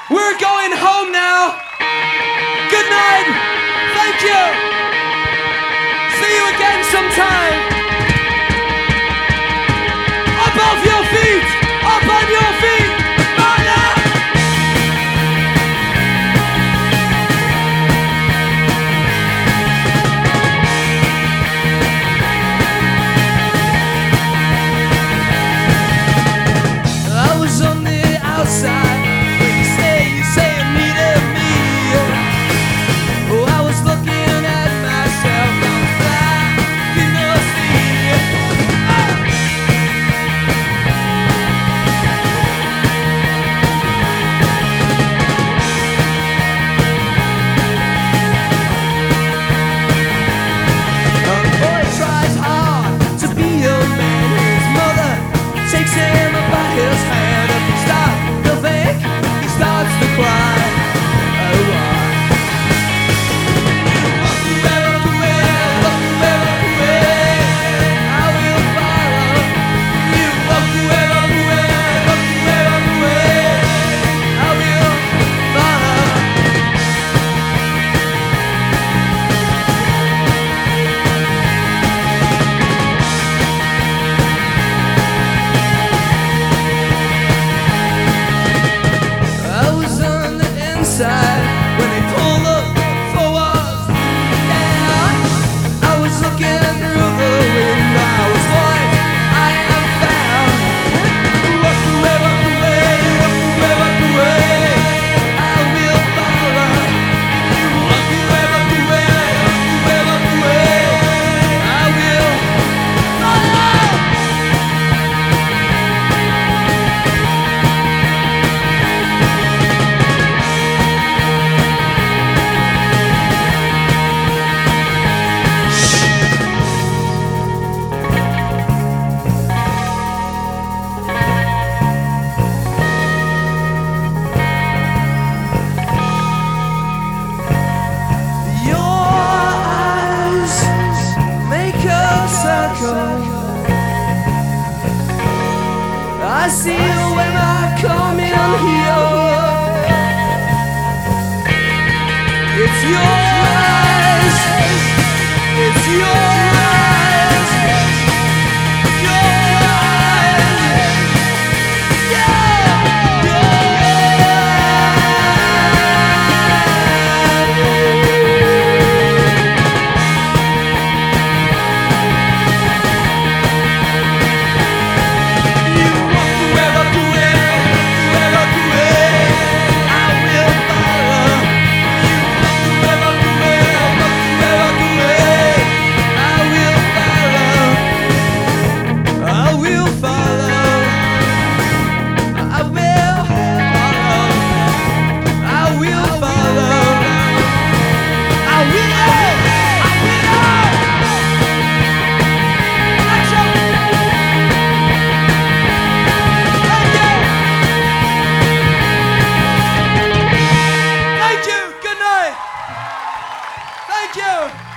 We're going home now. Good night. Thank you. See you again sometime. Up off your feet. Up on your feet. I was on the outside. You say you needed me. Oh, I was looking at myself on fly in the sea. A boy tries hard to be a man. His mother takes him by his hand. If he starts to think, he starts to cry. Oh, why? Walk away, I will follow. You walk away, I will follow. I was on the inside when they pulled up for us. Yeah, I was looking through the window. I was like, I am found. Walk away, I will follow. Walk away, I will follow. Your eyes make a circle. I see you when I come in here. It's your eyes. It's your eyes. Your eyes. Yeah. Your You walk away, I will follow. You walk away, I will follow. I will follow. I will follow. I will follow. I will. Thank you. Good night. Thank you.